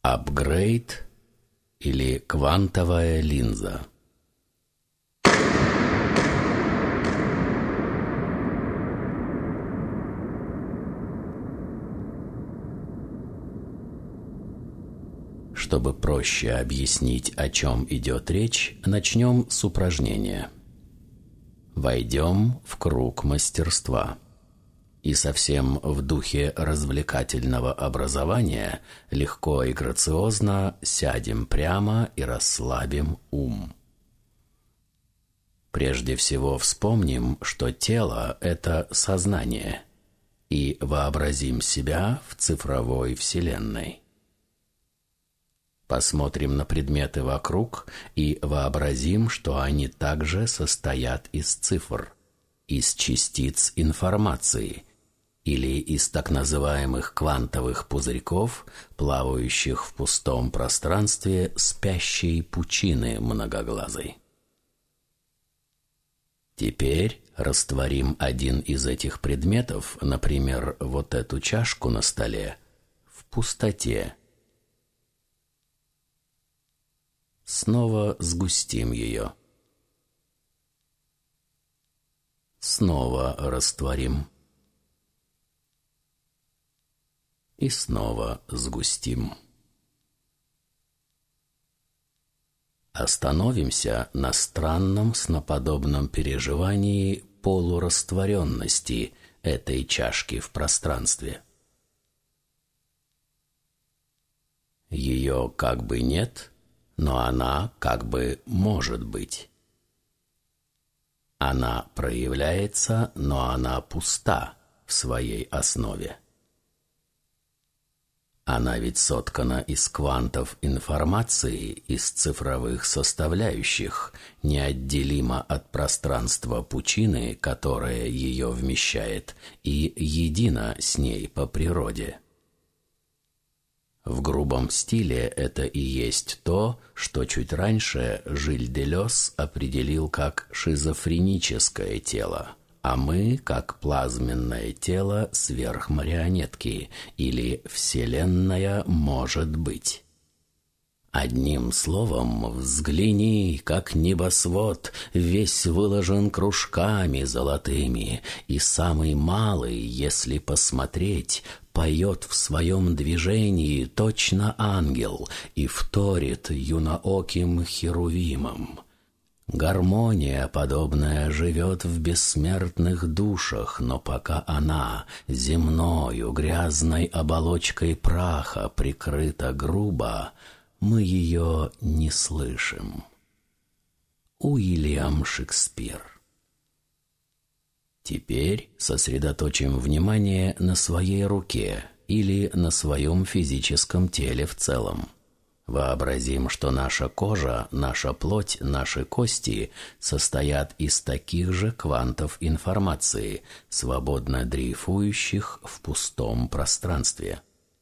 Апгрейд или квантовая линза. Чтобы проще объяснить, о чем идет речь, начнем с упражнения. Войдем в круг мастерства. И совсем в духе развлекательного образования легко и грациозно сядем прямо и расслабим ум. Прежде всего вспомним, что тело – это сознание, и вообразим себя в цифровой вселенной. Посмотрим на предметы вокруг и вообразим, что они также состоят из цифр, из частиц информации или из так называемых квантовых пузырьков, плавающих в пустом пространстве спящей пучины многоглазой. Теперь растворим один из этих предметов, например, вот эту чашку на столе, в пустоте. Снова сгустим ее. Снова растворим. И снова сгустим. Остановимся на странном сноподобном переживании полурастворенности этой чашки в пространстве. Ее как бы нет, но она как бы может быть. Она проявляется, но она пуста в своей основе. Она ведь соткана из квантов информации, из цифровых составляющих, неотделима от пространства пучины, которое ее вмещает, и едина с ней по природе. В грубом стиле это и есть то, что чуть раньше Жиль Делез определил как шизофреническое тело, а мы как плазменное тело сверхмарионетки или вселенная может быть. Одним словом, взгляни, как небосвод весь выложен кружками золотыми, и самый малый, если посмотреть, поет в своем движении точно ангел и вторит юнооким херувимам. Гармония подобная живет в бессмертных душах, но пока она земною грязной оболочкой праха прикрыта грубо, мы ее не слышим. Уильям Шекспир. Теперь сосредоточим внимание на своей руке или на своем физическом теле в целом. Вообразим, что наша кожа, наша плоть, наши кости состоят из таких же квантов информации, свободно дрейфующих в пустом пространстве.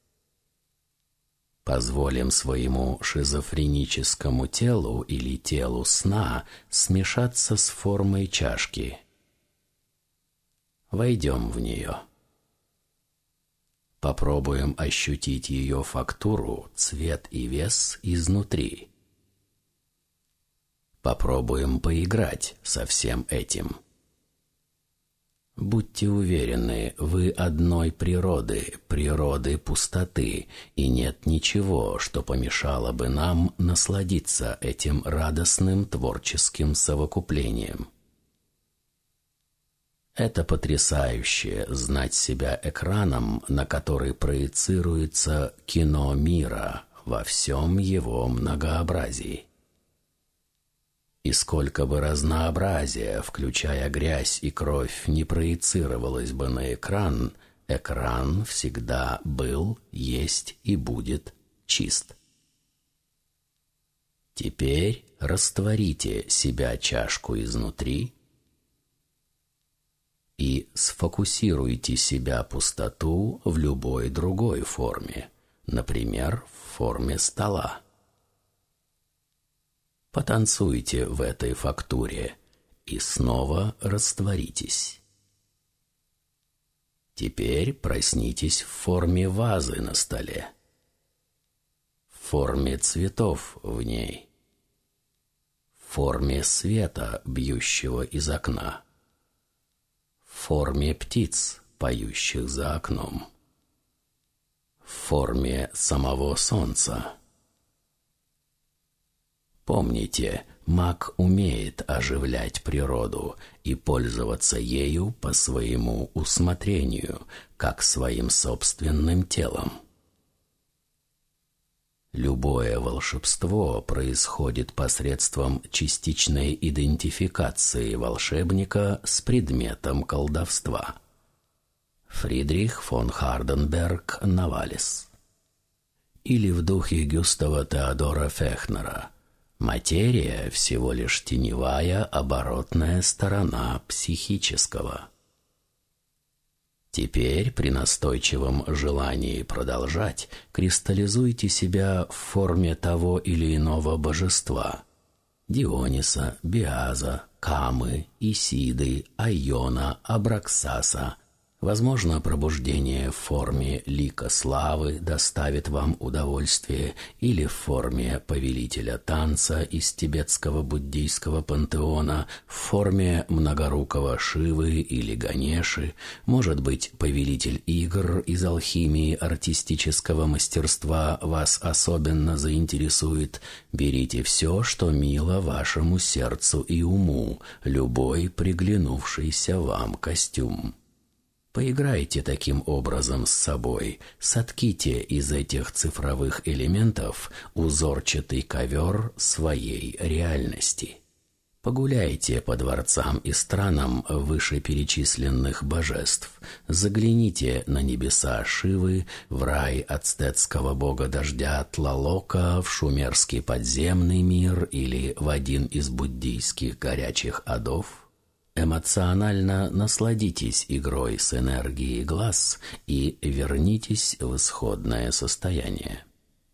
Позволим своему шизофреническому телу или телу сна смешаться с формой чашки. Войдем в нее. Попробуем ощутить ее фактуру, цвет и вес изнутри. Попробуем поиграть со всем этим. Будьте уверены, вы одной природы, природы пустоты, и нет ничего, что помешало бы нам насладиться этим радостным творческим совокуплением. Это потрясающе знать себя экраном, на который проецируется кино мира во всем его многообразии. И сколько бы разнообразия, включая грязь и кровь, не проецировалось бы на экран, экран всегда был, есть и будет чист. Теперь растворите себя чашку изнутри и сфокусируйте себя пустоту в любой другой форме, например, в форме стола. Потанцуйте в этой фактуре и снова растворитесь. Теперь проснитесь в форме вазы на столе, в форме цветов в ней, в форме света, бьющего из окна, в форме птиц, поющих за окном, в форме самого солнца. Помните, маг умеет оживлять природу и пользоваться ею по своему усмотрению, как своим собственным телом. Любое волшебство происходит посредством частичной идентификации волшебника с предметом колдовства. Фридрих фон Харденберг Навалис. Или в духе Гюстава Теодора Фехнера: материя всего лишь теневая оборотная сторона психического. Теперь при настойчивом желании продолжать кристаллизуйте себя в форме того или иного божества: Диониса, Биаза, Камы, Исиды, Айона, Абраксаса. Возможно, пробуждение в форме лика славы доставит вам удовольствие, или в форме повелителя танца из тибетского буддийского пантеона, в форме многорукого Шивы или Ганеши, может быть, повелитель игр из алхимии артистического мастерства вас особенно заинтересует. Берите все, что мило вашему сердцу и уму, любой приглянувшийся вам костюм. Поиграйте таким образом с собой, сотките из этих цифровых элементов узорчатый ковер своей реальности. Погуляйте по дворцам и странам вышеперечисленных божеств, загляните на небеса Шивы, в рай ацтецкого бога дождя Тлалока, в шумерский подземный мир или в один из буддийских горячих адов. Эмоционально насладитесь игрой с энергией глаз и вернитесь в исходное состояние.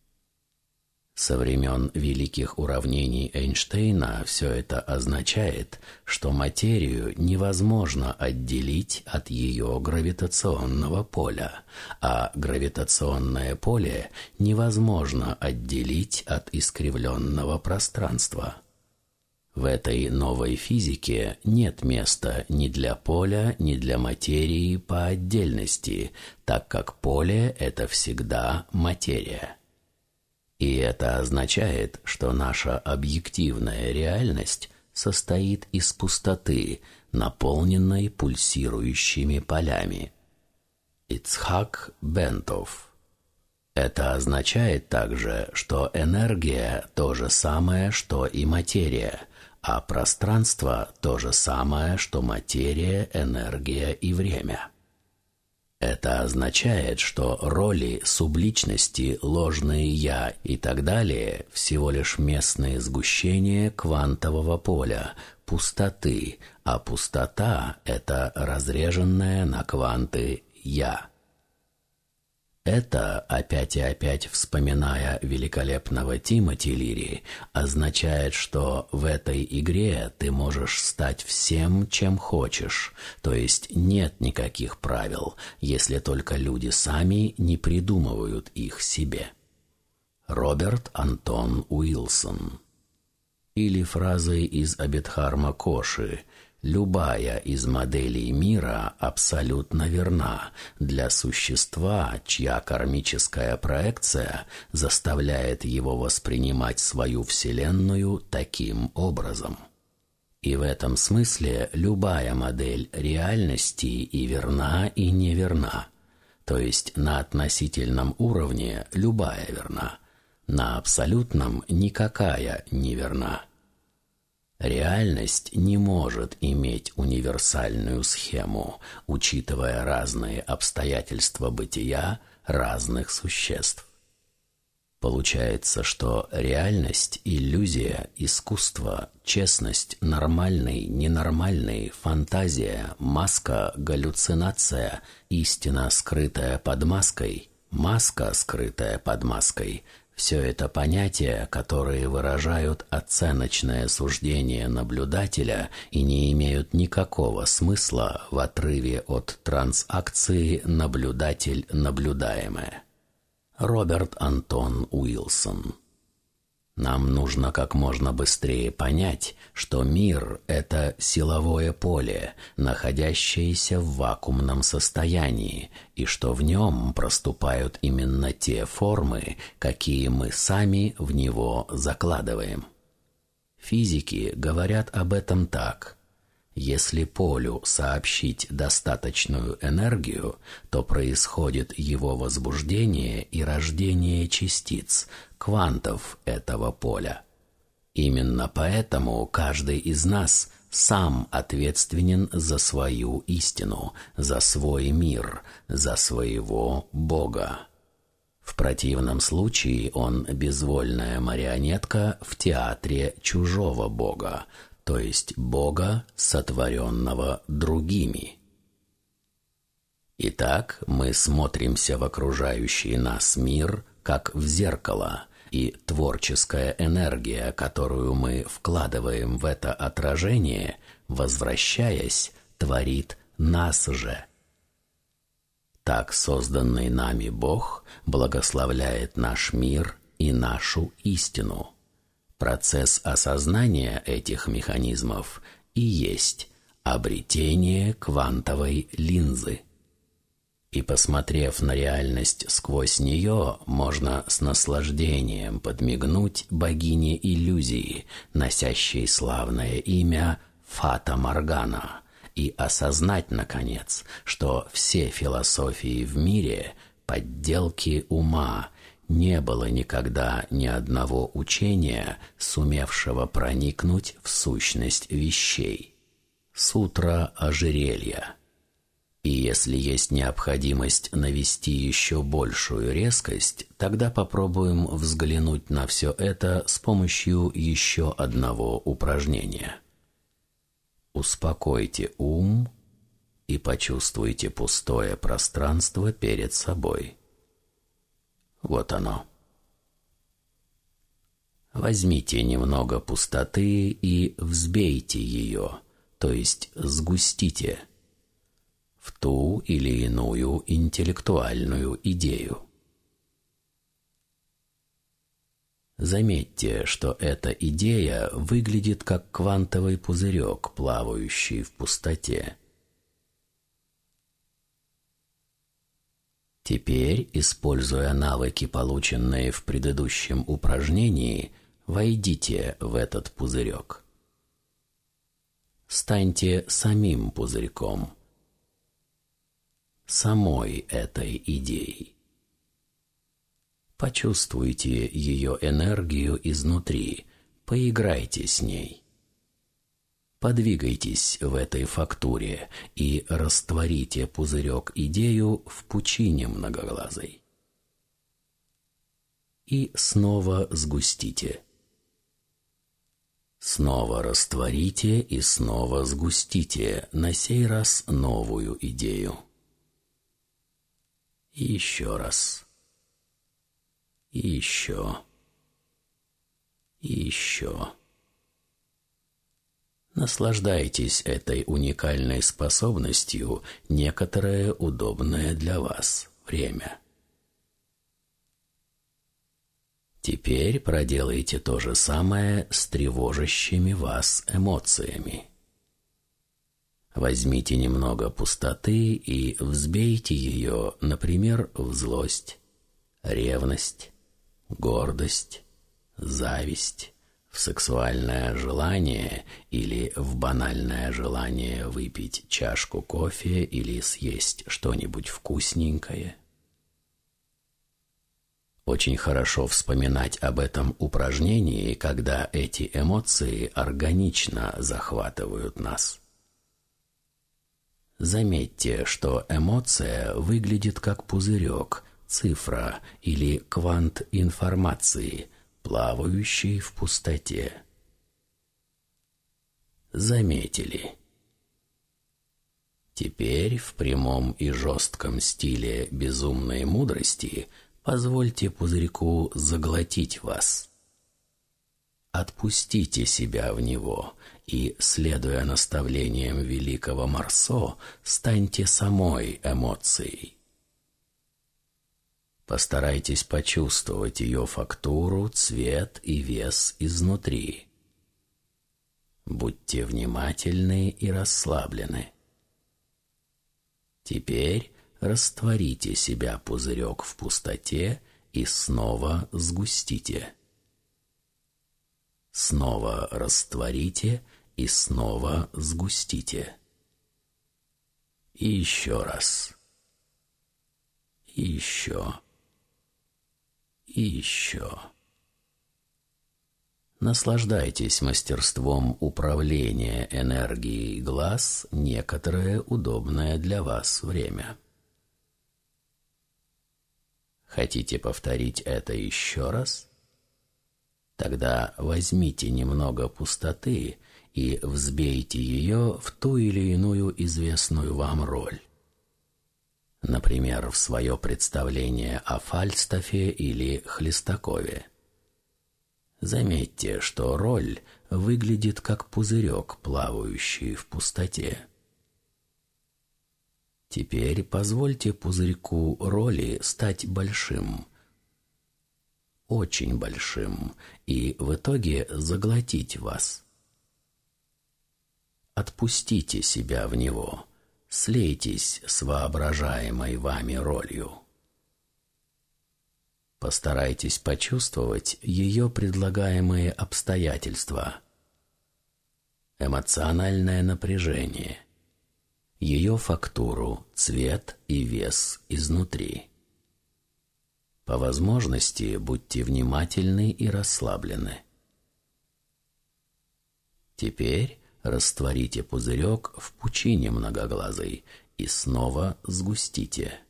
Со времен великих уравнений Эйнштейна все это означает, что материю невозможно отделить от ее гравитационного поля, а гравитационное поле невозможно отделить от искривленного пространства. В этой новой физике нет места ни для поля, ни для материи по отдельности, так как поле – это всегда материя. И это означает, что наша объективная реальность состоит из пустоты, наполненной пульсирующими полями. Ицхак Бентов. Это означает также, что энергия – то же самое, что и материя, а пространство – то же самое, что материя, энергия и время. Это означает, что роли, субличности, ложные «я» и так далее – всего лишь местные сгущения квантового поля, пустоты, а пустота – это разреженное на кванты «я». Это, опять и опять вспоминая великолепного Тимоти Лири, означает, что в этой игре ты можешь стать всем, чем хочешь, то есть нет никаких правил, если только люди сами не придумывают их себе. Роберт Антон Уилсон. Или фразой из Абидхарма Коши: «Любая из моделей мира абсолютно верна для существа, чья кармическая проекция заставляет его воспринимать свою Вселенную таким образом». И в этом смысле любая модель реальности и верна, и неверна. То есть на относительном уровне любая верна, на абсолютном никакая не верна. Реальность не может иметь универсальную схему, учитывая разные обстоятельства бытия разных существ. Получается, что реальность, иллюзия, искусство, честность, нормальный, ненормальный, фантазия, маска, галлюцинация, истина, скрытая под маской, маска, скрытая под маской – все это понятия, которые выражают оценочное суждение наблюдателя и не имеют никакого смысла в отрыве от трансакции наблюдатель-наблюдаемое. Роберт Антон Уилсон. Нам нужно как можно быстрее понять, что мир – это силовое поле, находящееся в вакуумном состоянии, и что в нем проступают именно те формы, какие мы сами в него закладываем. Физики говорят об этом так. Если полю сообщить достаточную энергию, то происходит его возбуждение и рождение частиц, квантов этого поля. Именно поэтому каждый из нас сам ответственен за свою истину, за свой мир, за своего Бога. В противном случае он безвольная марионетка в театре чужого Бога, то есть Бога, сотворенного другими. Итак, мы смотримся в окружающий нас мир, как в зеркало, и творческая энергия, которую мы вкладываем в это отражение, возвращаясь, творит нас же. Так созданный нами Бог благословляет наш мир и нашу истину. Процесс осознания этих механизмов и есть обретение квантовой линзы. И, посмотрев на реальность сквозь нее, можно с наслаждением подмигнуть богине иллюзии, носящей славное имя Фата Моргана, и осознать, наконец, что все философии в мире – подделки ума. Не было никогда ни одного учения, сумевшего проникнуть в сущность вещей. Сутра ожерелья. И если есть необходимость навести еще большую резкость, тогда попробуем взглянуть на все это с помощью еще одного упражнения. Успокойте ум и почувствуйте пустое пространство перед собой. Вот оно. Возьмите немного пустоты и взбейте ее, то есть сгустите, в ту или иную интеллектуальную идею. Заметьте, что эта идея выглядит как квантовый пузырек, плавающий в пустоте. Теперь, используя навыки, полученные в предыдущем упражнении, войдите в этот пузырек. Станьте самим пузырьком, самой этой идеей. Почувствуйте ее энергию изнутри, поиграйте с ней. Подвигайтесь в этой фактуре и растворите пузырек-идею в пучине многоглазой. И снова сгустите. Снова растворите и снова сгустите, на сей раз новую идею. И еще раз. И еще. И еще. Наслаждайтесь этой уникальной способностью некоторое удобное для вас время. Теперь проделайте то же самое с тревожащими вас эмоциями. Возьмите немного пустоты и взбейте ее, например, в злость, ревность, гордость, зависть, в сексуальное желание или в банальное желание выпить чашку кофе или съесть что-нибудь вкусненькое. Очень хорошо вспоминать об этом упражнении, когда эти эмоции органично захватывают нас. Заметьте, что эмоция выглядит как пузырек, цифра или квант информации, плавающий в пустоте. Заметили? Теперь в прямом и жестком стиле безумной мудрости позвольте пузырьку заглотить вас. Отпустите себя в него и, следуя наставлениям великого Марсо, станьте самой эмоцией. Постарайтесь почувствовать ее фактуру, цвет и вес изнутри. Будьте внимательны и расслаблены. Теперь растворите себя, пузырек, в пустоте и снова сгустите. Снова растворите и снова сгустите. И еще раз. И еще. И еще. Наслаждайтесь мастерством управления энергией глаз некоторое удобное для вас время. Хотите повторить это еще раз? Тогда возьмите немного пустоты и взбейте ее в ту или иную известную вам роль. Например, в свое представление о Фальстафе или Хлестакове. Заметьте, что роль выглядит как пузырек, плавающий в пустоте. Теперь позвольте пузырьку роли стать большим, очень большим, и в итоге заглотить вас. Отпустите себя в него, слейтесь с воображаемой вами ролью. Постарайтесь почувствовать ее предлагаемые обстоятельства, эмоциональное напряжение, ее фактуру, цвет и вес изнутри. По возможности будьте внимательны и расслаблены. Теперь растворите пузырек в пучине многоглазой и снова сгустите.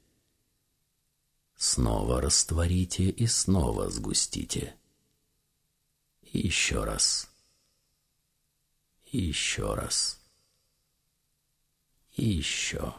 Снова растворите и снова сгустите. И еще раз. И еще раз. И еще.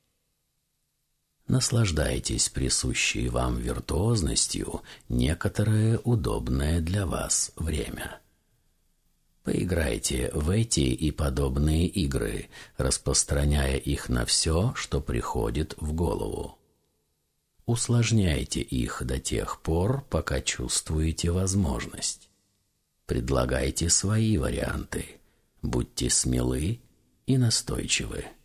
Наслаждайтесь присущей вам виртуозностью некоторое удобное для вас время. Поиграйте в эти и подобные игры, распространяя их на все, что приходит в голову. Усложняйте их до тех пор, пока чувствуете возможность. Предлагайте свои варианты. Будьте смелы и настойчивы.